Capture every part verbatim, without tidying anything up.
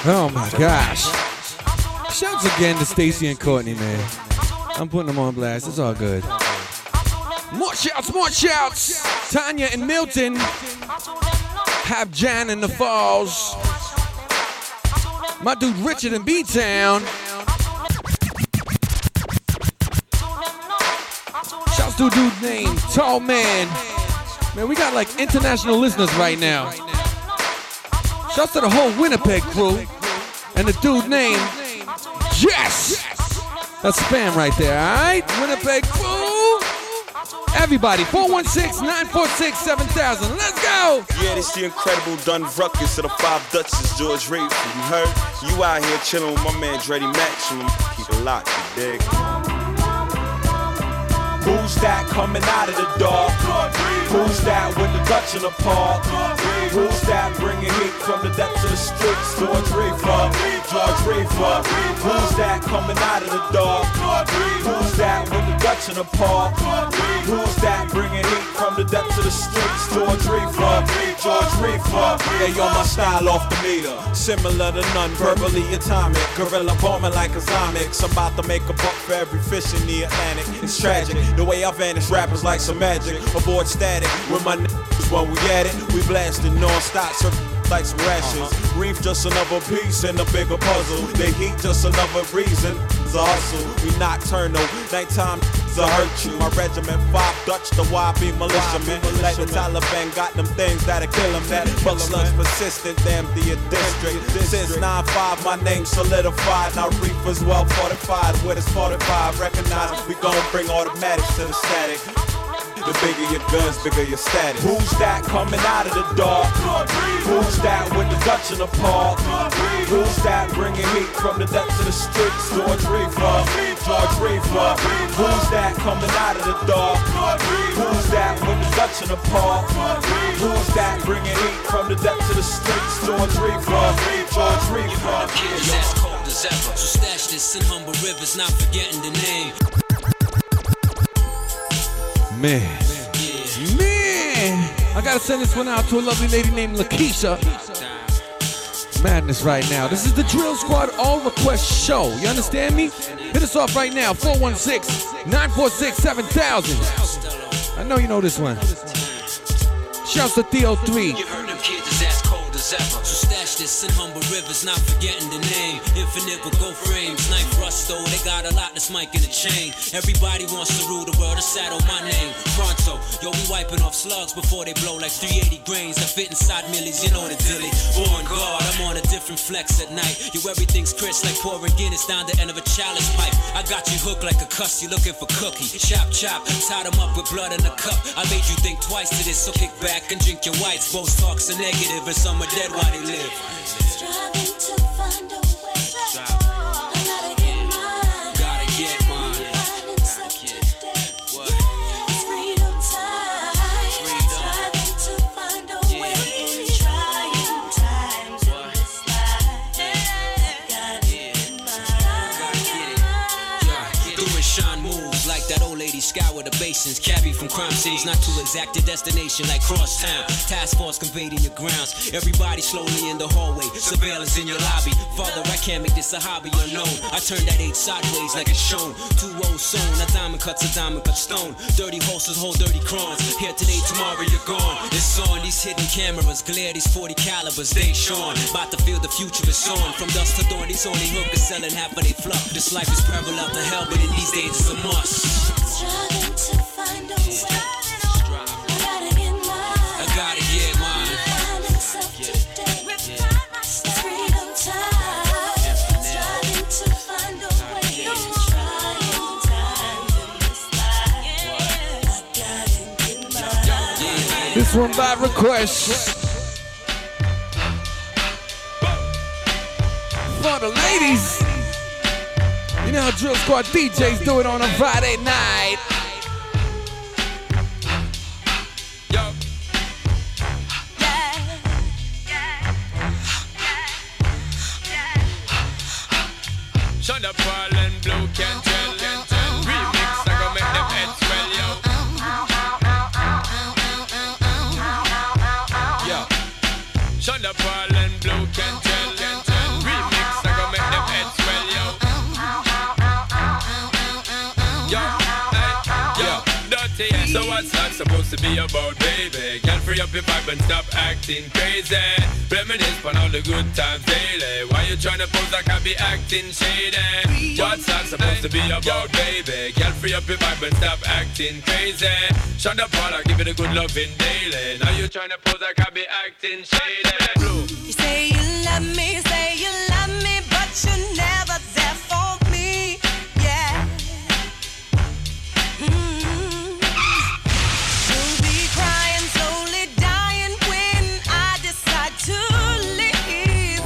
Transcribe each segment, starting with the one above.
Oh my gosh. Shouts again to Stacy and Courtney, man. I'm putting them on blast. It's all good. More shouts, more shouts. Tanya and Milton have Jan in the Falls. My dude Richard in B-Town. Shouts to a dude named Tall Man. Man, we got like international listeners right now. Shouts to the whole Winnipeg crew. And the dude named Jess. That's spam right there, alright? Winnipeg crew. Everybody, four one six, nine four six, seven thousand. Let's go! Yeah, this the incredible Dun Ruckus of the Five Dutchess, George Rayford. You heard? You out here chilling with my man Dreddy Maximum. Keep it locked, you dig? Who's that coming out of the dark? Who's that with the Dutch in the park? Who's that bringing heat from the depths of the streets? George Rayford, George Rayford. Who's that coming out of the dark? Who's that with the Dutch in the park? Who's that bringing heat from the depths of the streets? George Rayford, George Rayford. Yeah, yo, my style off the meter, similar to none, verbally atomic. Gorilla bombing like Islamics. I'm about to make a buck for every fish in the Atlantic. It's tragic. The way I vanish rappers like some magic. Avoid static with my niggas when we at it. We blasting non-stop, serve like some rations. Reef just another piece in a bigger puzzle. They heat just another reason. It's a hustle. We nocturnal. Nighttime to hurt you. My regiment five Dutch, the Y B militiamen. Like the Taliban got them things that'll kill them. That buck slugs persistent, damn the district. Since nine five, my name solidified. Now Reef is well fortified. With it's fortified, recognize we gon' bring automatics to the static. The bigger your guns, bigger your status. Who's that coming out of the dark? Who's that with the Dutch in the park? Who's that bringing heat from the depths of the streets? George Rayford, George Rayford. Who's that coming out of the dark? Who's that with the Dutch in the park? Who's that bringing heat from the depths of the streets? George Rayford, George Rayford. Kids as cold as ever. So stash this in humble rivers, not forgetting the name. Man, man, I gotta send this one out to a lovely lady named Lakeisha. Madness right now. This is the Drill Squad All Request Show. You understand me? Hit us off right now, four one six, nine four six, seven thousand. I know you know this one. Shouts to Theo three. You heard them kids is as cold as ever. So stash this in humble rivers, not forgetting the name. Infinite with gold frames, knife rust though. They got a lot that's Mike in the chain. Everybody wants to rule the world, to saddle my name. Pronto, yo, we wiping off slugs before they blow like three eighty grains that fit inside millies. You know the dilly. On guard, I'm on a different flex at night. Yo, everything's crisp like pouring Guinness down the end of a chalice pipe. I got you hooked like a cuss, you looking for cookie. Chop, chop, tied them up with blood in a cup. I made you think twice to this, so kick back and drink your whites. Both talks are negative and some are dead while they live. Striving to find a way. I gotta get mine. Gotta get mine. Finding self today. It's freedom time. Striving to find a way. Trying times in this life. Gotta get mine. Doing Sean moves like that old lady scour the basins. Cabby from crime scenes, not too exact a destination like crosstown. Task force conveyed in your grounds. Everybody slowly in the hallway. Surveillance in your lobby. Father, I can't make this a hobby unknown. I turn that eight sideways like it's shown. Two O's sewn. A diamond cuts a diamond cut stone. Dirty horses hold dirty crowns. Here today, tomorrow you're gone. It's on these hidden cameras. Glare these forty calibers. They shone. About to feel the future is on. From dusk to dawn, these only hookers selling half of they fluff. This life is parallel to hell, but in these days it's a must. Striving to find a way. I gotta get mine. I gotta get mine. Finding self today. It's freedom time. Striving to find a way. Trying times in this life. I gotta get mine. This one by request. For the ladies. You know how Drill Squad D Js do it on a Friday night. Yo. Shut up, Paul and Blue can tell. Remix, I go make them heads swell, yo. Yo. Shut up, Paul and Blue can tell. So what's that supposed to be about, baby? Girl, free up your vibe and stop acting crazy. Reminisce on all the good times daily. Why you tryna pose like I be acting shady? What's that supposed to be about, baby? Girl, free up your vibe and stop acting crazy. Shut up, all I give it a good loving daily. Now you tryna pose like I be acting shady. You say you love me, say you love me, but you're never there for me. Yeah. Mm-hmm. You'll be crying, slowly dying when I decide to leave.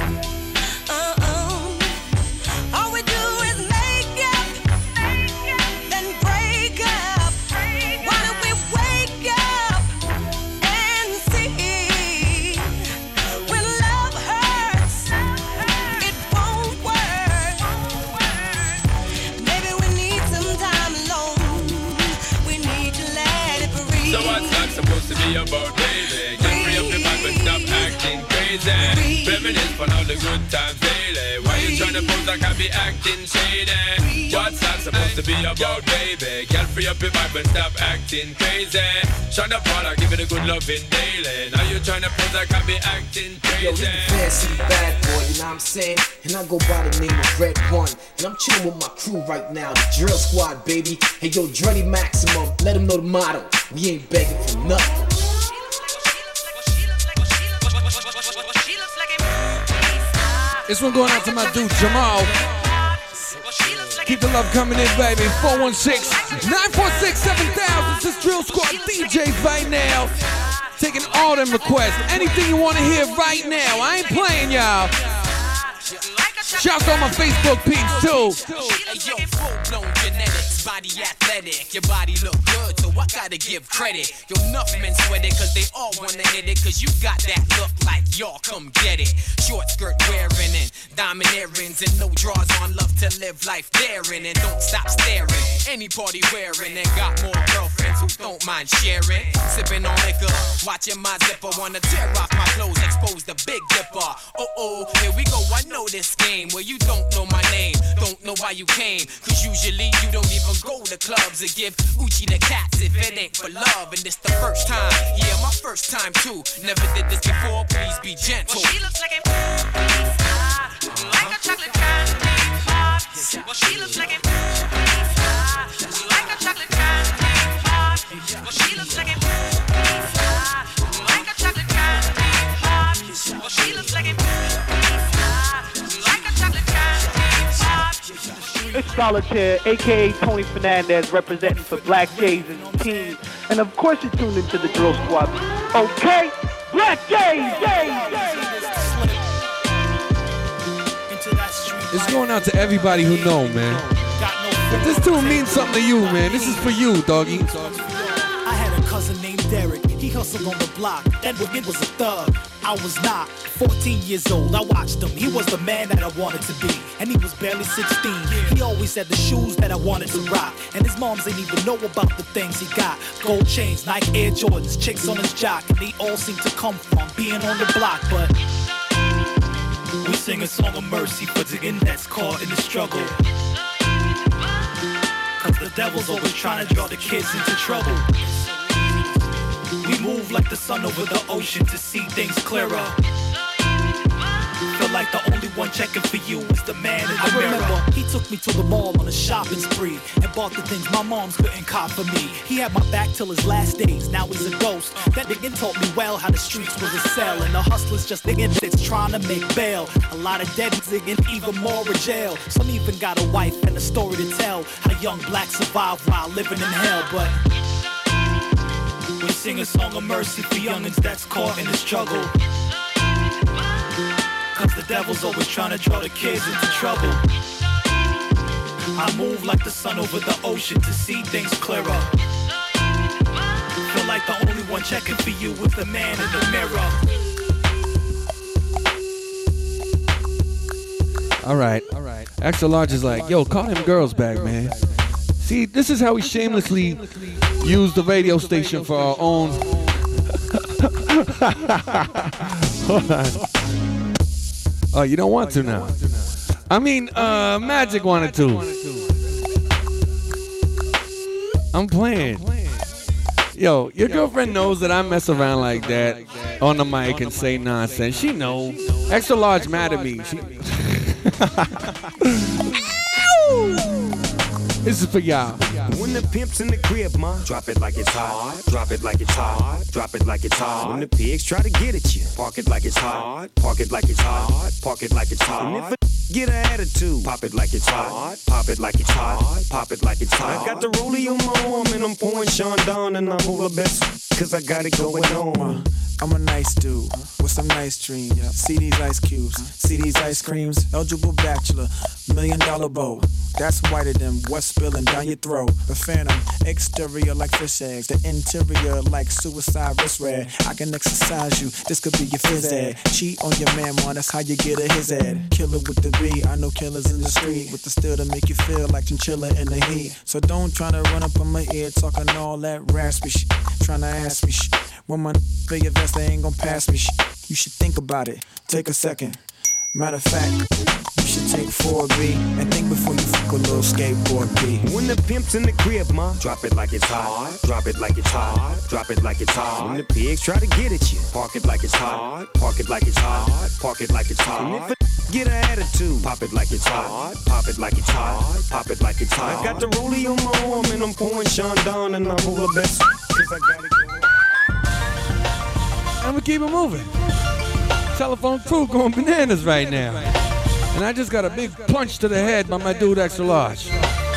Uh-uh. All we do is make up, then break up. Why don't we wake up and see? When love hurts, it won't work. Maybe we need some time alone. We need to let it breathe. So what's that supposed to be about, baby? Get free up your vibe and stop acting crazy. Reminisce on all the good times daily. Why you tryna pose like I be acting shady? What's that supposed to be about, baby? Get free up your vibe and stop acting crazy. Shut up, all I give it a good loving daily. Now you tryna pose like I be acting Yo, he's crazy. the fancy bad boy, you know what I'm saying? And I go by the name of Red One. And I'm chilling with my crew right now, the Drill Squad, baby. Hey, yo, Dreddy Maximum, let him know the motto. We ain't begging for nothing. This one going out to my dude Jamal. Keep the love coming in, baby. four one six, nine four six, seven thousand. This is Drill Squad D Js right now. Taking all them requests. Anything you want to hear right now. I ain't playing, y'all. Shouts on my Facebook peeps, too. Hey, yo, full-blown genetics, body athletic. Your body look good, so I gotta give credit. Yo, enough men sweat it, cause they all wanna hit it. Cause you got that look like y'all come get it. Short skirt wearing and diamond earrings and no drawers on. Love to live life daring and don't stop staring. Any party wearing and got more girlfriends who don't mind sharing. Sipping on liquor, watching my zipper. Wanna tear off my clothes, expose the big dipper. Oh, oh, here we go, I know this game. Where you don't know my name, don't know why you came. Cause usually you don't even go to clubs and give Uchi the cats if it ain't for love. And this the first time, yeah, my first time too. Never did this before, please be gentle. Well, she looks like a like a chocolate candy bar. Well, she looks like a like a chocolate candy bar. Well, she looks like a like a chocolate candy bar. Well, she looks like a like a chocolate candy bar. It's Solitaire, aka Tony Fernandez, representing for Black Jays and team. And of course you're tuned into the Drill Squad. Okay? Black Jays! It's going out to everybody who know, man. If this tune means something to you, man, this is for you, doggy. I had a cousin named Derek. He hustled on the block. That nigga was a thug. I was not. fourteen years old, I watched him. He was the man that I wanted to be. And he was barely sixteen. He always had the shoes that I wanted to rock. And his moms didn't even know about the things he got. Gold chains, Nike Air Jordans, chicks on his jock. And they all seem to come from being on the block. But we sing a song of mercy for the end that's caught in the struggle. Cause the devil's always trying to draw the kids into trouble. We move like the sun over the ocean to see things clearer. Feel like the only one checking for you is the man in the I mirror. Remember, he took me to the mall on a shopping spree and bought the things my moms couldn't cop for me. He had my back till his last days, now he's a ghost. That nigga taught me well how the streets was a cell, and the hustlers just nigga that's trying to make bail. A lot of dead niggas even more in jail. Some even got a wife and a story to tell how young blacks survive while living in hell. But we sing a song of mercy for youngins that's caught in the struggle. Cause the devil's always trying to draw the kids into trouble. I move like the sun over the ocean to see things clearer. Feel like the only one checking for you is the man in the mirror. All right, all right. Extra Large is like, yo, call them girls back, man. See, this is how we shamelessly use the radio station for our own. Hold on. Oh, you don't want to now. I mean, uh, Magic wanted to. I'm playing. Yo, your girlfriend knows that I mess around like that on the mic and say nonsense. She knows. Extra large mad at me. She... This is for y'all. When the pimp's in the crib, ma, drop it like it's hot. Drop it like it's hot. Drop it like it's hot. When the pigs try to get at you, park it like it's hot. Park it like it's hot. Park it like it's hot. And if a get an attitude, pop it like it's hot. Pop it like it's hot. Pop it like it's hot. I got the rollie on my arm and I'm pouring Sean down and I'm all the best cause I got it going on. I'm a nice dude with some nice dreams. See these ice cubes, see these ice creams. Eligible bachelor, million dollar bow. That's whiter than what's spilling down your throat. The phantom, exterior like fish eggs. The interior like suicide wrist red. I can exercise you, this could be your phys ed. Cheat on your man, man, that's how you get a his ad. Killer with the B, I know killers in the street. With the steel to make you feel like chinchilla in the heat. So don't try to run up on my ear talking all that raspy shit. Trying to ask me shit. When my for your vest, they ain't gon' pass me shit. You should think about it, take a second. Matter of fact, you should take four B and think before you fuck a little skateboard B. When the pimp's in the crib, ma, drop it like it's hot. Drop it like it's hot. Drop it like it's hot. When the pigs try to get at you, park it like it's hot. Park it like it's hot. Park it like it's hot. And if a get an attitude, pop it like it's hot. Pop it like it's hot. Pop it like it's hot. I got the rollie on my arm and I'm pouring Sean down and I'm all the best cause I got it going. And we keep it moving. Telephone crew going bananas right now. And I just got a big punch to the head by my dude Extra Large.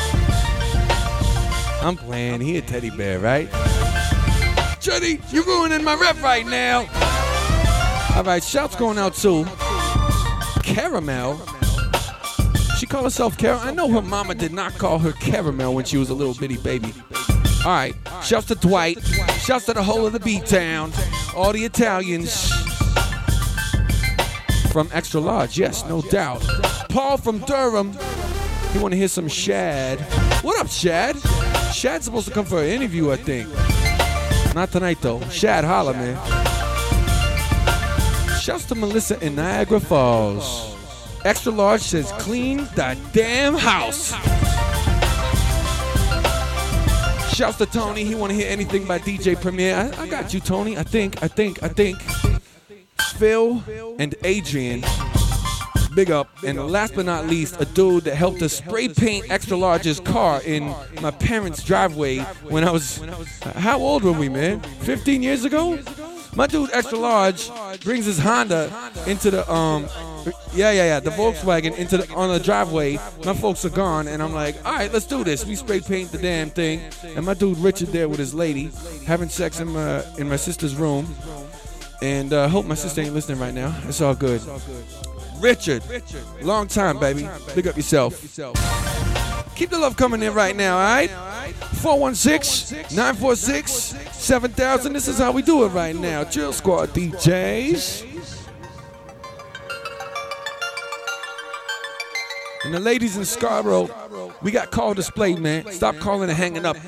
I'm playing, he a teddy bear, right? Juddy, you ruining my rep right now. All right, shouts going out to Caramel. She called herself Caramel. I know her mama did not call her Caramel when she was a little bitty baby. All right, shouts to Dwight. Shouts to the whole of the B-Town. All the Italians. From Extra Large, yes, no doubt. Paul from Durham. He want to hear some Shad. What up, Shad? Shad's supposed to come for an interview, I think. Not tonight, though. Shad, holla, man. Shouts to Melissa in Niagara Falls. Extra Large says, clean the damn house. Shouts to Tony. He want to hear anything by D J Premier. I, I got you, Tony. I think, I think, I think. Phil and Adrian. Big up. And last but not least, a dude that helped us spray paint Extra Large's car in my parents' driveway when I was, how old were we, man? fifteen years ago? My dude Extra Large brings his Honda into the, um, yeah, yeah, yeah, the Volkswagen into the, on the driveway. My folks are gone, and I'm like, all right, let's do this. We spray paint the damn thing. And my dude Richard there with his lady having sex in my, in my sister's room. And I uh, hope my sister ain't listening right now. It's all good. Richard, long time, baby. Big up yourself. Keep the love coming in right now, all right? four one six, nine four six, seven thousand. This is how we do it right now. Drill Squad D Js. And the ladies in Scarborough, we got call displayed, man. Stop calling and hanging up.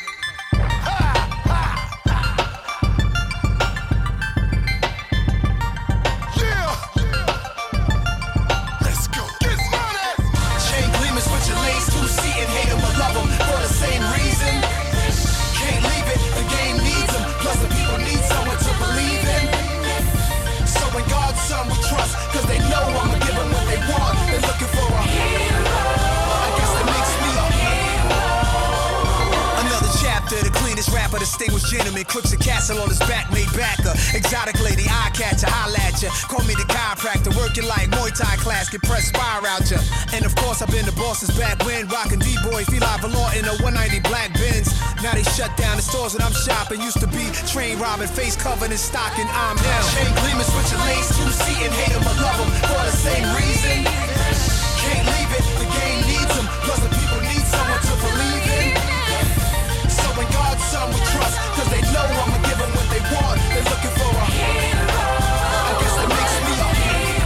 Distinguished gentleman, crooks a castle on his back, made backer. Exotic lady, eye catcher, holla at ya. Call me the chiropractor, working like Muay Thai class, get press fire out ya. And of course, I've been the boss's back when rockin' D-boy, feel like Valor in a one ninety black Benz. Now they shut down the stores that I'm shopping. Used to be train robbing, face covered in stocking. I'm down. Chain gleaming, switch your lanes, two seating, hate him or love him for the same reason. Can't leave it, the game needs him. Plus the people need someone to believe in. When God's son we trust, cause they know I'ma give them what they want. They're looking for a hero. I guess that makes me a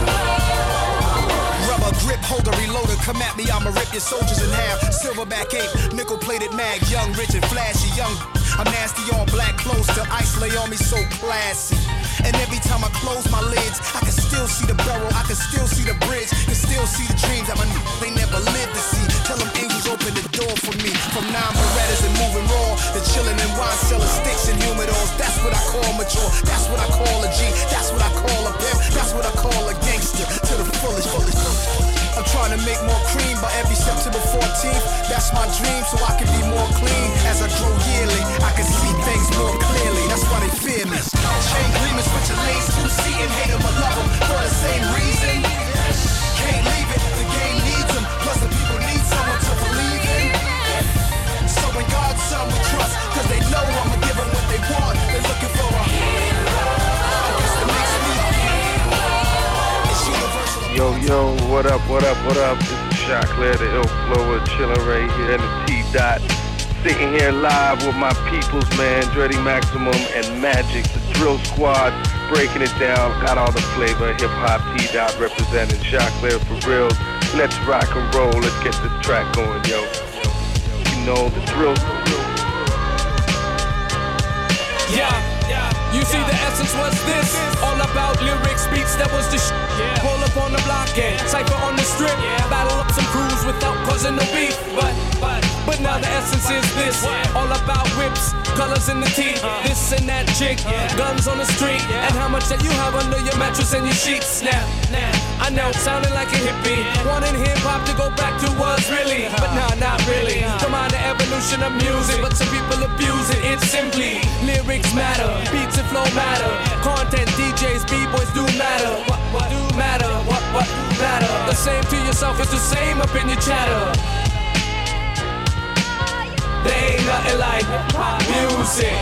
hero. Rubber grip, holder, reloader, come at me, I'ma rip your soldiers in half. Silverback ape, nickel plated mag, young, rich and flashy, young. I'm nasty, all black clothes till ice lay on me so classy. And every time I close my lids, I can still see the barrel, I can still see the bridge, can still see the dreams that my n- they never lived to see. Tell them angels open the door for me. From nine Berettas and moving raw, the chillin' and wine cellar sticks and That's what I call mature. That's what I call a G. That's what I call a pimp. That's what I call a gangster to the fullest. I'm trying to make more cream by every September fourteenth. That's my dream, so I can be more clean. As I grow yearly, I can see things more clearly. That's why they fear me. Chain gleaming, switching lanes, two seat and hate them or love them for the same reason. Can't leave it, the game needs them. Plus the people need someone to believe in. So in God's son we trust, cause they know I'ma give them what they want. They're looking for a Yo, yo, what up, what up, what up? This is Choclair, the ill flower, chillin' right here in the T-Dot. Sitting here live with my peoples, man, Dreddy Maximum and Magic, the Drill Squad, breaking it down. Got all the flavor, hip-hop, T-Dot representing Choclair for real. Let's rock and roll, let's get this track going, yo. You know, the drill. Yeah, you see the essence was this. All about lyrics, beats, that was the sh**. Roll up on the block and cypher on the strip. Battle up some crews without causing no beef. But, but, but now the essence is this. All about whips, colors in the teeth. This and that chick, guns on the street. And how much that you have under your mattress and your sheets. Now, I know, sounding like a hippie. Wanting hip-hop to go back to what's really. But nah, not really. Come on, the evolution of music. But some people abuse it, it's simply lyrics matter, beats and flow matter. Content, D Js, B-boys do matter. What, what do matter? What, what do matter? The same to yourself is the same up in your chatter. There ain't nothing like music.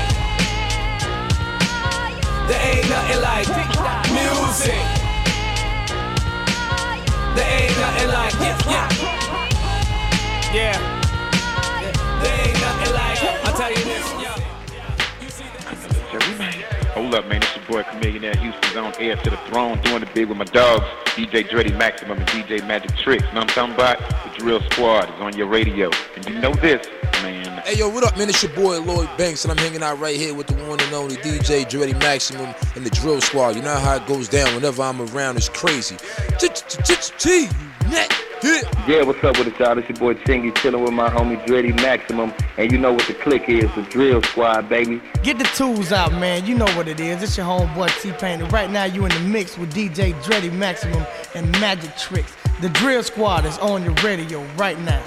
There ain't nothing like music. There ain't nothing like, yeah, yeah. Yeah. There ain't nothing like, I'll tell you this, yeah. Hold up, man. It's your boy Chameleonaire Houston's on air to the throne, doing the big with my dogs, D J Dreddy Maximum and D J Magic Tricks. You know what I'm talking about? The Drill Squad is on your radio. And you know this, man. Hey, yo, what up, man? It's your boy Lloyd Banks, and I'm hanging out right here with the one and only D J Dreddy Maximum and the Drill Squad. You know how it goes down whenever I'm around. It's crazy. Yeah, what's up with it, y'all? It's your boy Chingy chilling with my homie Dreddy Maximum. And you know what the click is, the Drill Squad, baby. Get the tools out, man. You know what it is. It's your homeboy T-Pain. And right now you in the mix with D J Dreddy Maximum and Magic Tricks. The Drill Squad is on your radio right now.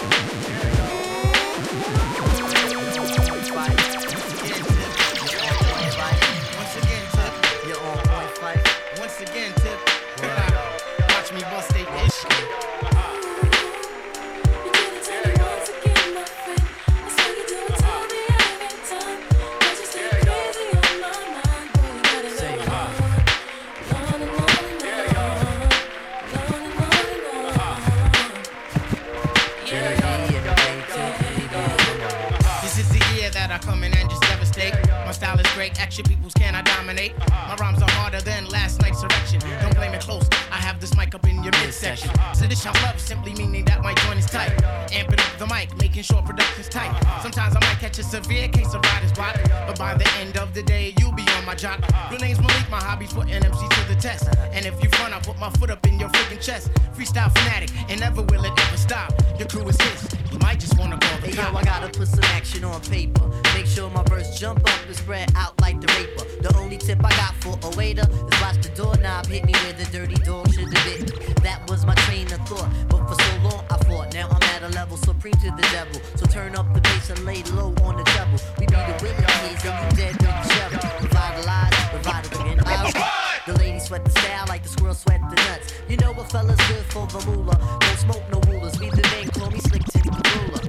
Action peoples can I dominate? My rhymes are harder than last night's erection. Don't blame it close, I have this mic up in your midsection. So this y'all love simply meaning that my joint is tight. Amping up the mic, making sure production's tight. Sometimes I might catch a severe case of writer's block, but by the end of the day, you'll be on my job. Your name's Malik, my hobby's putting M C to the test. And if you front, I put my foot up in your freaking chest. Freestyle fanatic, and never will it ever stop. Your crew is his, you might just wanna call the hey, cop. yo, I gotta put some action on paper. Make sure my verse jump up and spread out like the raper. The only tip I got for a waiter is watch the doorknob hit me where the dirty dog should have bit me. That was my train of thought, but for so long I fought. Now I'm at a level supreme to the devil. So turn up the bass and lay low on the treble. We be the willing kids and you dead with the shovel. Revitalize, revitalize. The ladies sweat the style like the squirrel sweat the nuts. You know what fella's good for the moolah. Don't smoke no rulers. Leave the name, call me Slick Tip the ruler.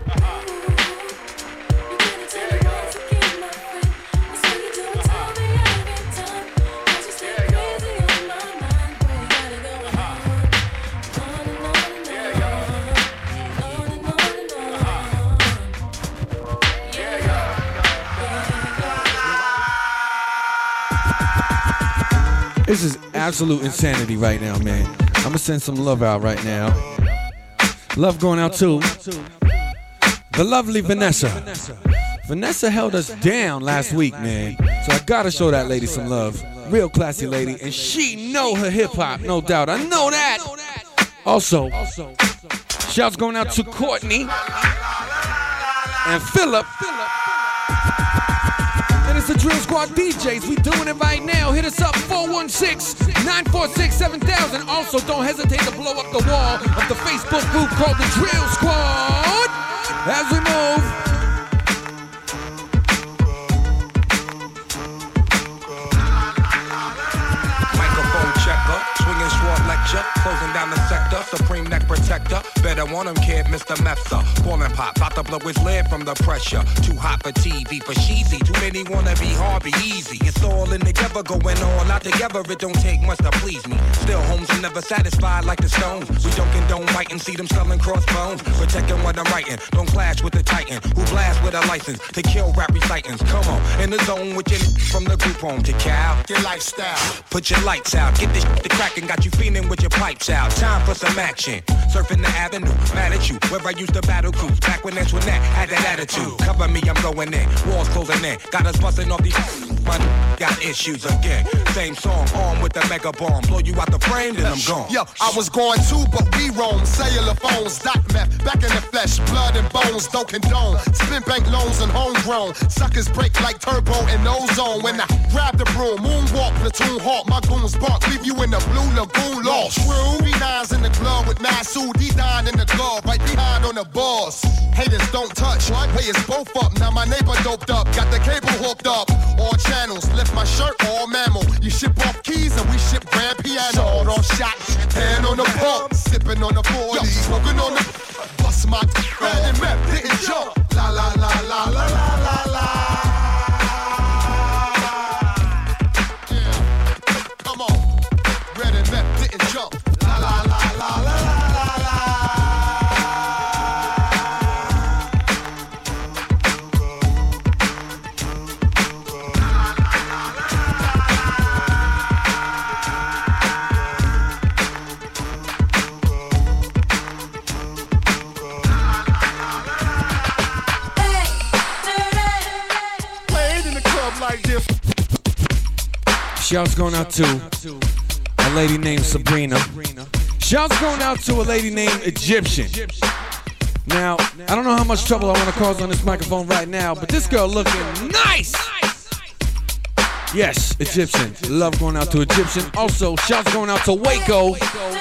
This is absolute insanity right now, man. I'm gonna send some love out right now. Love going out to the lovely Vanessa. Vanessa held us down last week, man. So I gotta show that lady some love. Real classy lady, and she know her hip hop, no doubt. I know that. Also, shouts going out to Courtney and Philip. And it's the Drill Squad D Js. We doing it right now. Hit us up, four one six, nine four six, seven thousand. Also, don't hesitate to blow up the wall of the Facebook group called the Drill Squad. As we move. Swinging sword lecture, closing down the sector, supreme neck protector. Better want him, kid, Mister Mepsa. Falling pop, about to blow his lid from the pressure. Too hot for T V, for cheesy. Too many wanna be Harvey Easy. It's all in together, going all out together. It don't take much to please me. Still, homes are never satisfied like the Stones. We don't condone biting, see them selling crossbones. Protecting what I'm writing, don't clash with the Titan who blast with a license to kill rap recitants. Come on, in the zone with your from the group home to Cal. Your lifestyle, put your lights out, get this shit to crackin', got you feeling with your pipes out. Time for some action. Surfing the avenue, mad at you. Where I used to battle cruise, back when Antoinette had that attitude. Cover me, I'm going in. Walls closing in. Got us busting off these. My got issues again. Same song, armed with the mega bomb. Blow you out the frame, then I'm gone. Yo, I was going too, but we roam. Cellular phones, dot meth, back in the flesh, blood and bones, don't condone. Spin bank loans and homegrown. Suckers break like turbo and ozone. When I grab the broom, moonwalk, platoon hawk, my goons bark, leave you in the blue lagoon lost. True, B nine's in the club with Masood, D nine in the glove, right behind on the boss. Haters don't touch, way is both up. Now my neighbor doped up, got the cable hooked up. All channels, lift my shirt, all mammal. You ship off keys and we ship grand piano. Sword on shot, hand on the pump, sipping on the forty, smoking on the bust my red and map, didn't jump. La la la la la la la la. Yeah, come on, red and map, didn't jump. La la la la la la la la. Shouts going out to a lady named Sabrina. Shouts going out to a lady named Egyptian. Now, I don't know how much trouble I want to cause on this microphone right now, but this girl looking nice. Yes, Egyptian. Love going out to Egyptian. Also, shouts going out to Waco.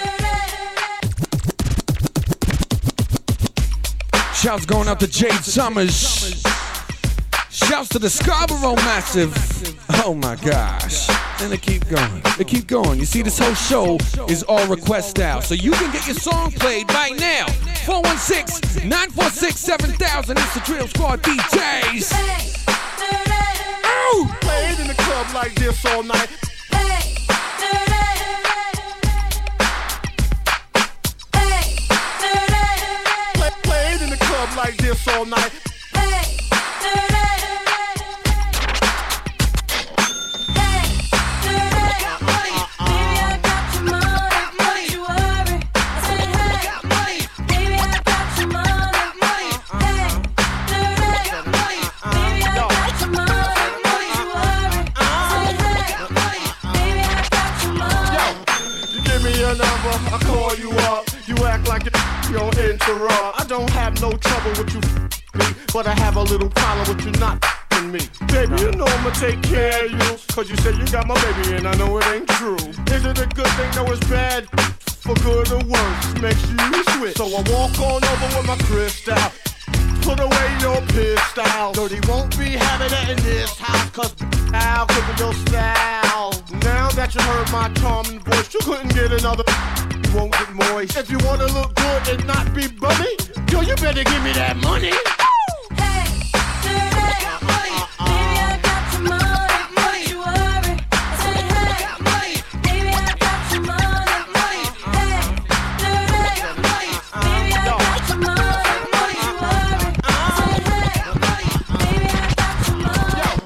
Shouts going out to Jade Summers. Shouts to the Scarborough Massive. Oh my gosh. And they keep going. They keep going. You see, this whole show is all request style. So you can get your song played right now. four one six, nine four six, seven thousand. It's the Drill Squad D Js. Ooh! Played in the club like this all night. Played in the club like this all night. I call you up, you act like you're interrupt. I don't have no trouble with you me, but I have a little problem with you not me. Baby, you know I'ma take care of you, cause you say you got my baby and I know it ain't true. Is it a good thing? No, it's bad. For good or worse, makes you switch. So I walk on over with my crystal. Put away your pistol. Dirty won't be having it in this house, cause I'll could be your style. Now that you heard my charming voice, you couldn't get another. You won't get moist. If you wanna look good and not be bummy, yo, you better give me that money.